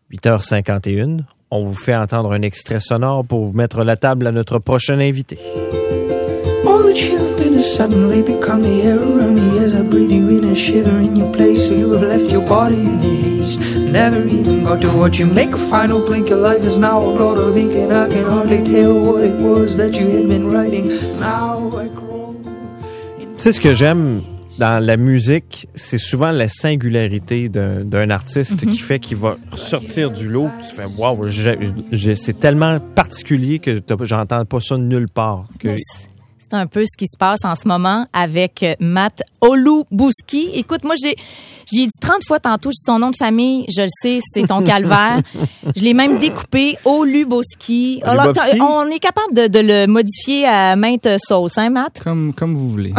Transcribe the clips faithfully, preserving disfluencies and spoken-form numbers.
huit heures cinquante et une. On vous fait entendre un extrait sonore pour vous mettre la table à notre prochain invité. All that you've been has suddenly become the air around me as I breathe you in and shiver in your place where you have left your body in haste. Never even got to watch you make a final blink. Your life is now a blot of ink and I can hardly tell what it was that you had been writing. Now I crawl. Tu sais, ce que j'aime dans la musique, c'est souvent la singularité d'un, d'un artiste mm-hmm. qui fait qu'il va sortir du lot. Tu fais « wow, j'ai, j'ai, c'est tellement particulier que j'entends pas ça nulle part. » que C'est un peu ce qui se passe en ce moment avec Matt Olubuski. Écoute, moi, j'ai, j'ai dit trente fois tantôt son nom de famille. Je le sais, c'est ton calvaire. Je l'ai même découpé. Olubuski. Alors, on est capable de, de le modifier à maintes sauces, hein, Matt? Comme, comme vous voulez.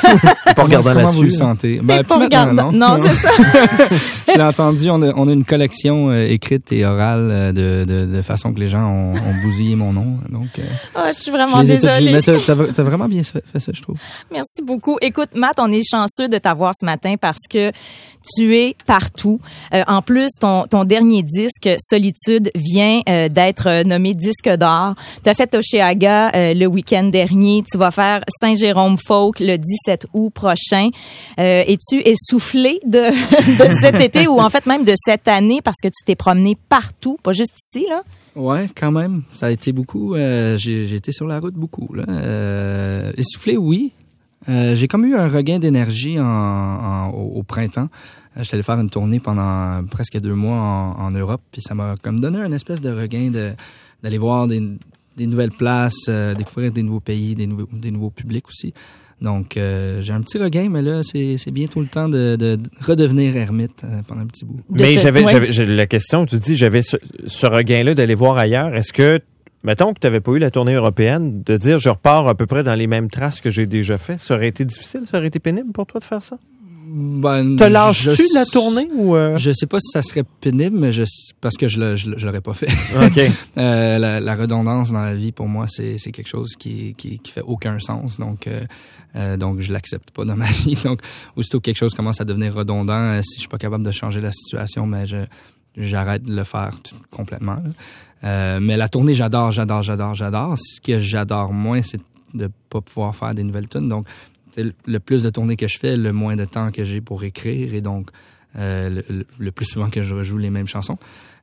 Pas regardant là-dessus. Comment vous le sentez? Ben, pas regardant. Non, non, c'est ça. J'ai entendu, on a, on a une collection euh, écrite et orale euh, de, de, de façon que les gens ont, ont bousillé mon nom. Donc, euh, oh, je suis vraiment je désolée. Mais t'as, t'as, t'as vraiment bien fait ça, je trouve. Merci beaucoup. Écoute, Matt, on est chanceux de t'avoir ce matin parce que tu es partout. Euh, en plus, ton, ton dernier disque, Solitude, vient euh, d'être nommé disque d'or. Tu as fait Oshéaga euh, le week-end dernier. Tu vas faire Saint-Jérôme-Folk le dix-sept août prochain. Euh, es-tu essoufflé de, de cet été ou en fait même de cette année parce que tu t'es promené partout, pas juste ici, là? Ouais, quand même. Ça a été beaucoup. Euh, j'ai, j'ai été sur la route beaucoup. Là. Euh, essoufflé, oui. Euh, j'ai comme eu un regain d'énergie en, en, au, au printemps. Euh, J'étais allé faire une tournée pendant presque deux mois en, en Europe, puis ça m'a comme donné un espèce de regain de d'aller voir des, des nouvelles places, euh, découvrir des nouveaux pays, des nouveaux, des nouveaux publics aussi. Donc, euh, j'ai un petit regain, mais là, c'est, c'est bientôt le temps de, de, de redevenir ermite euh, pendant un petit bout. Mais te, j'avais, ouais. j'avais, j'ai la question, tu dis, j'avais ce, ce regain-là d'aller voir ailleurs. Est-ce que, mettons que tu n'avais pas eu la tournée européenne, de dire je repars à peu près dans les mêmes traces que j'ai déjà fait, ça aurait été difficile, ça aurait été pénible pour toi de faire ça? Ben, te lâches-tu de la tournée ou euh... Je sais pas si ça serait pénible, mais je parce que je le, je, je l'aurais pas fait. Ok. euh, la, la redondance dans la vie pour moi c'est c'est quelque chose qui qui qui fait aucun sens, donc euh, euh, donc je l'accepte pas dans ma vie. Donc aussitôt que quelque chose commence à devenir redondant, euh, si je suis pas capable de changer la situation, mais je j'arrête de le faire tout, complètement. Là. Euh, mais la tournée j'adore, j'adore, j'adore, j'adore. Ce que j'adore moins, c'est de pas pouvoir faire des nouvelles tunes. Donc le plus de tournées que je fais, le moins de temps que j'ai pour écrire et donc euh, le, le plus souvent que je rejoue les mêmes chansons.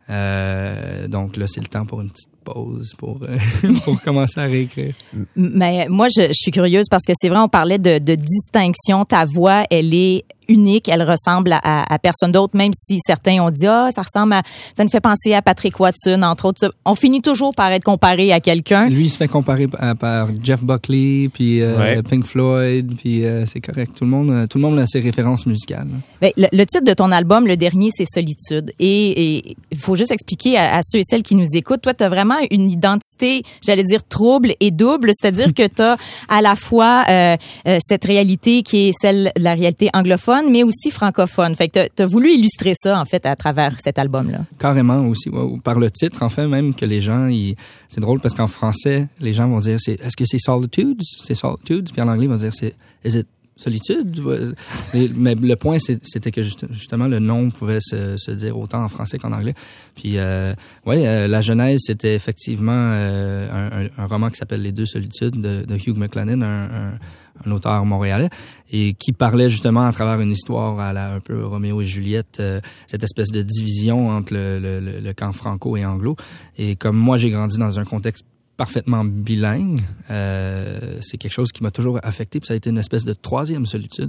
Euh, donc là, c'est le temps pour une petite pause pour, euh, pour commencer à réécrire. Mais moi, je, je suis curieuse parce que c'est vrai, on parlait de, de distinction. Ta voix, elle est unique, elle ressemble à, à, à personne d'autre, même si certains ont dit « Ah, ça ressemble à... » Ça nous fait penser à Patrick Watson, entre autres. On finit toujours par être comparé à quelqu'un. Lui, il se fait comparer à, par Jeff Buckley, puis euh, ouais. Pink Floyd, puis euh, c'est correct. Tout le monde, tout le monde a ses références musicales. Ben, le, le titre de ton album, le dernier, c'est Solitude. Et il faut juste expliquer à, à ceux et celles qui nous écoutent, toi, tu as vraiment une identité, j'allais dire trouble et double, c'est-à-dire que tu as à la fois euh, euh, cette réalité qui est celle de la réalité anglophone, mais aussi francophone. Fait que tu as voulu illustrer ça, en fait, à travers cet album-là. Carrément aussi, ouais, par le titre, en fait, même que les gens, ils, c'est drôle parce qu'en français, les gens vont dire, c'est, est-ce que c'est Solitudes? C'est Solitudes. Puis en anglais, ils vont dire, c'est, is it Solitude? Mais le point, c'était que justement, le nom pouvait se, se dire autant en français qu'en anglais. Puis, euh, ouais, euh, la genèse, c'était effectivement euh, un, un roman qui s'appelle Les deux solitudes de, de Hugh MacLennan, un, un, un auteur montréalais, et qui parlait justement à travers une histoire à la un peu Roméo et Juliette, euh, cette espèce de division entre le, le, le camp franco et anglo. Et comme moi, j'ai grandi dans un contexte parfaitement bilingue, euh, c'est quelque chose qui m'a toujours affecté, puis ça a été une espèce de troisième solitude.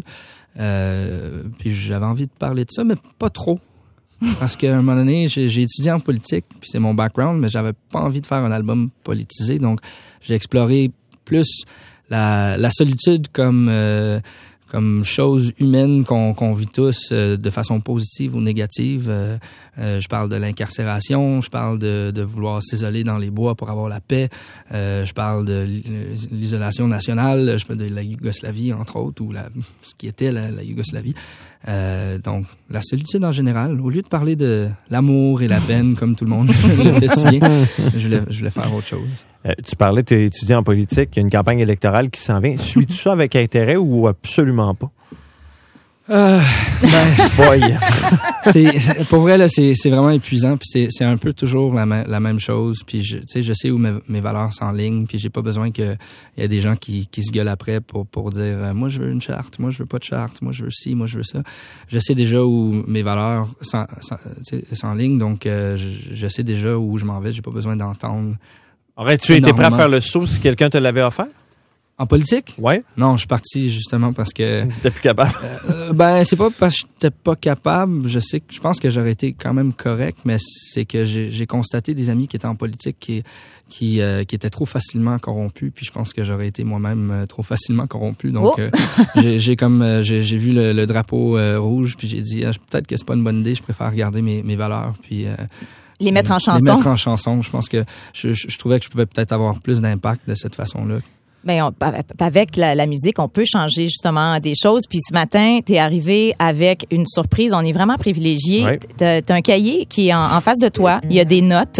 Euh, puis j'avais envie de parler de ça, mais pas trop. Parce qu'à un moment donné, j'ai, j'ai étudié en politique, puis c'est mon background, mais j'avais pas envie de faire un album politisé, donc j'ai exploré plus la, la solitude comme... Euh, comme chose humaine qu'on, qu'on vit tous euh, de façon positive ou négative. Euh, euh, je parle de l'incarcération, je parle de, de vouloir s'isoler dans les bois pour avoir la paix, euh, je parle de l'isolation nationale, je parle de la Yougoslavie, entre autres, ou la, ce qui était la, la Yougoslavie. Euh, donc, la solitude en général, au lieu de parler de l'amour et la peine, comme tout le monde le fait si bien, je voulais, je voulais faire autre chose. Euh, tu parlais, tu es étudiant en politique, il y a une campagne électorale qui s'en vient. Suis-tu ça avec intérêt ou absolument pas? Euh, ben, Boy. c'est, pour vrai, là, c'est, c'est vraiment épuisant. Puis c'est, c'est un peu toujours la, ma- la même chose. Puis je, tu sais, je sais où mes, mes valeurs s'enlignent. Puis j'ai pas besoin que il y ait des gens qui, qui se gueulent après pour, pour dire euh, moi je veux une charte, moi je veux pas de charte, moi je veux ci, moi je veux ça. Je sais déjà où mes valeurs s'en, s'en, tu sais, s'enlignent. Donc euh, je, je sais déjà où je m'en vais. J'ai pas besoin d'entendre. Aurais-tu été prêt à énormément. faire le saut si quelqu'un te l'avait offert? En politique? Ouais. Non, je suis parti justement parce que T'es plus capable. Euh, ben, c'est pas parce que j'étais pas capable. Je sais que je pense que j'aurais été quand même correct, mais c'est que j'ai, j'ai constaté des amis qui étaient en politique qui qui euh, qui étaient trop facilement corrompus. Puis je pense que j'aurais été moi-même euh, trop facilement corrompu. Donc Oh. euh, j'ai, j'ai comme euh, j'ai, j'ai vu le, le drapeau euh, rouge, puis j'ai dit ah, peut-être que c'est pas une bonne idée. Je préfère garder mes mes valeurs. Puis euh, Les mettre en les chanson. mettre en chanson. Je pense que je, je, je trouvais que je pouvais peut-être avoir plus d'impact de cette façon-là. Ben, on- avec la, la musique, on peut changer justement des choses. Puis ce matin, t'es arrivé avec une surprise. On est vraiment privilégiés. Ouais. T'as, t'as un cahier qui est en, en face de toi. Il y a des notes.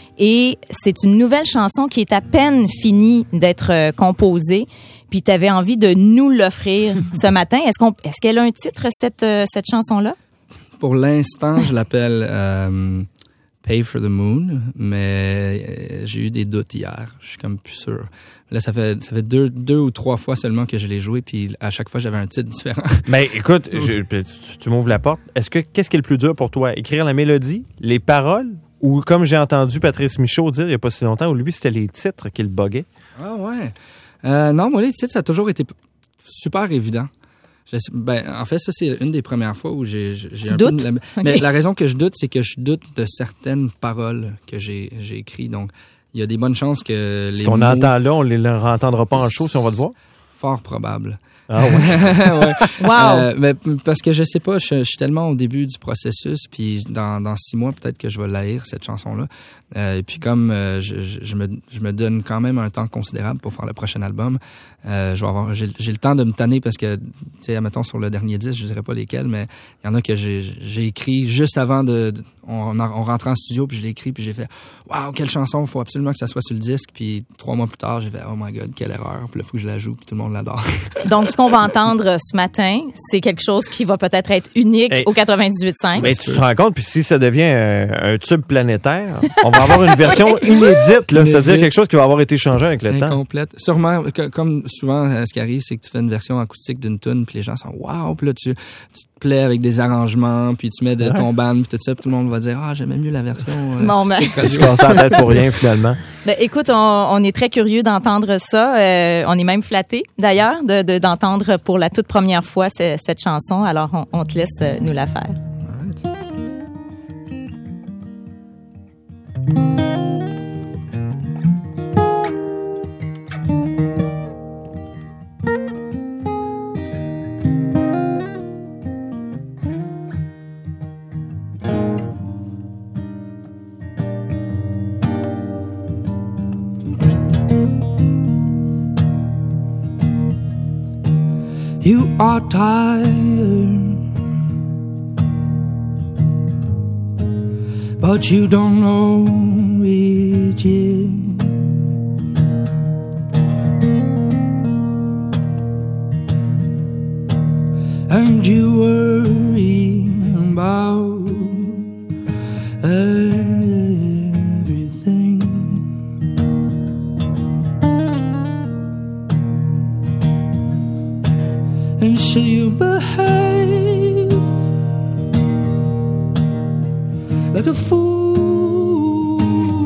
Et c'est une nouvelle chanson qui est à peine finie d'être euh, composée. Puis t'avais envie de nous l'offrir ce matin. Est-ce qu'on, est-ce qu'elle a un titre, cette, euh, cette chanson-là? Pour l'instant, je l'appelle euh, Pay for the Moon, mais euh, j'ai eu des doutes hier. Je suis comme plus sûr. Là, ça fait ça fait deux deux ou trois fois seulement que je l'ai joué, puis à chaque fois j'avais un titre différent. Mais écoute, je- tu, tu m'ouvres la porte. Est-ce que qu'est-ce qui est le plus dur pour toi? Écrire la mélodie, les paroles, ou comme j'ai entendu Patrice Michaud dire il n'y a pas si longtemps, où lui, c'était les titres qui le buguaient? Ah ouais. Euh, non, moi les titres ça a toujours été p- super évident. Je sais- ben, en fait, ça c'est une des premières fois où j'ai j'ai Tu un doutes? peu de la- mais Ok. la raison que je doute, c'est que je doute de certaines paroles que j'ai j'ai écrites. Donc il y a des bonnes chances que Ce les qu'on mots entend là, on ne les entendra pas en show si on va te voir? fort probable. Ah ouais. Ouais. Wow! Euh, ben, p- parce que je sais pas, je, je suis tellement au début du processus, puis dans, dans six mois, peut-être que je vais l'haïr, cette chanson-là. Euh, et puis comme euh, je, je, je me, je me donne quand même un temps considérable pour faire le prochain album, euh, je vais avoir, j'ai, j'ai le temps de me tanner parce que, tu sais, admettons sur le dernier disque, je dirais pas lesquels, mais il y en a que j'ai, j'ai écrit juste avant de, de- on, on rentrait en studio, puis je l'ai écrit, puis j'ai fait « Wow, quelle chanson, faut absolument que ça soit sur le disque », puis trois mois plus tard, j'ai fait « Oh my God, quelle erreur », puis là, faut que je la joue, puis tout le monde l'adore. Donc, ce qu'on va entendre ce matin, c'est quelque chose qui va peut-être être unique Hey. au quatre-vingt-dix-huit cinq. Mais tu te rends compte, puis si ça devient un, un tube planétaire, on va avoir une version inédite, là, c'est-à-dire Inédite. quelque chose qui va avoir été changé avec le temps. Incomplète. Sûrement, que- comme souvent, euh, ce qui arrive, c'est que tu fais une version acoustique d'une tune, puis les gens sont wow, puis là tu, tu te plais avec des arrangements, puis tu mets de ton band, puis tout ça, puis tout le monde va dire ah j'aimais mieux la version. euh, Bon, ben. Je suis cassé la tête pour rien, finalement. Ben, écoute, on, on est très curieux d'entendre ça. Euh, on est même flattés, d'ailleurs, de, de- d'entendre pour la toute première fois ce- cette chanson. Alors, on, on te laisse euh, nous la faire. You are tired, but you don't know it yet. And you worry about everything. And so you behave like a fool,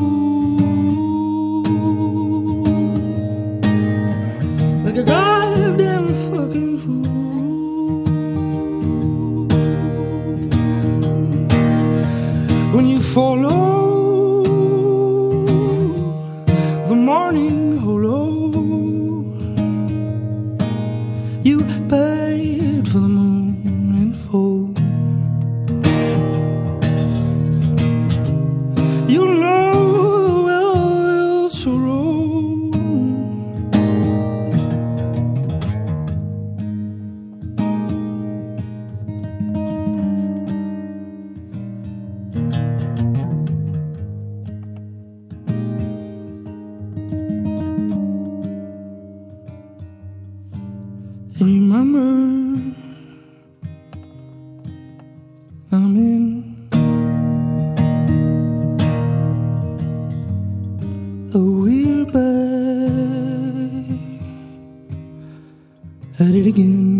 like a goddamn fucking fool. When you follow the morning hollow, you paid for the moon in full. You know well so wrong. And you remember at it again.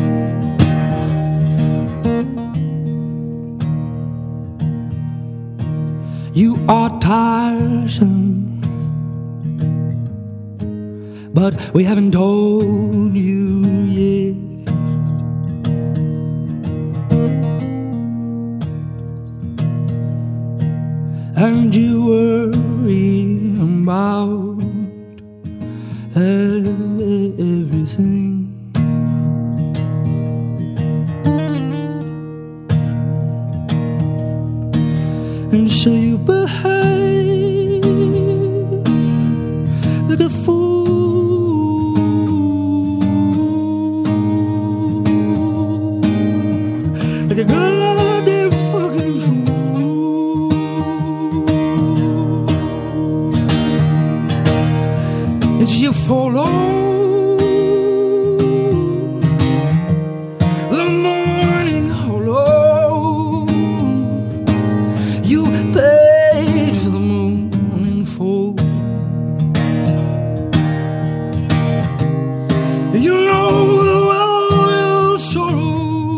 You are tiresome, but we haven't told you yet. And you worry about everything. And so you behave like a fool, like a goddamn fucking fool. And so you fall on the morning hollow. You paid for the moon in full. You know the royal sorrow.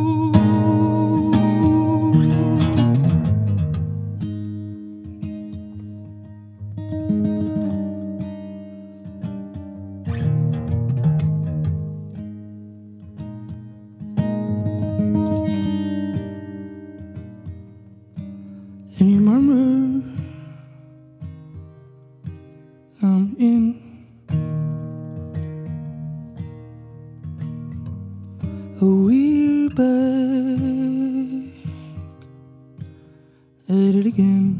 And you murmur, I'm in. A we're back at it again.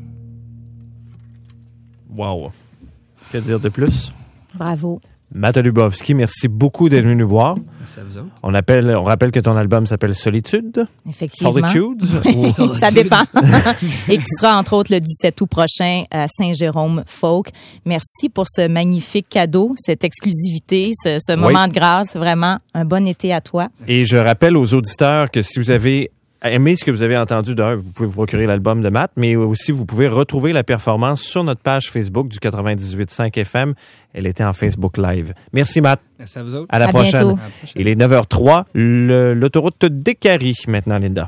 Wow. Que dire de plus? Bravo. Matt Lubowski, merci beaucoup d'être venu nous voir. Merci à vous autres. On, appelle, on rappelle que ton album s'appelle Solitude. Effectivement. Solitude. Oui, ça dépend. Et qui sera entre autres le dix-sept août prochain à Saint-Jérôme Folk. Merci pour ce magnifique cadeau, cette exclusivité, ce, ce moment Oui. de grâce. Vraiment, un bon été à toi. Et je rappelle aux auditeurs que si vous avez aimé ce que vous avez entendu d'un, vous pouvez vous procurer l'album de Matt, mais aussi vous pouvez retrouver la performance sur notre page Facebook du quatre-vingt-dix-huit virgule cinq F M. Elle était en Facebook Live. Merci Matt. Merci à vous autres. À la À prochaine. bientôt. À la prochaine. Il est neuf heures zéro trois. Le- L'autoroute Décarie maintenant, Linda.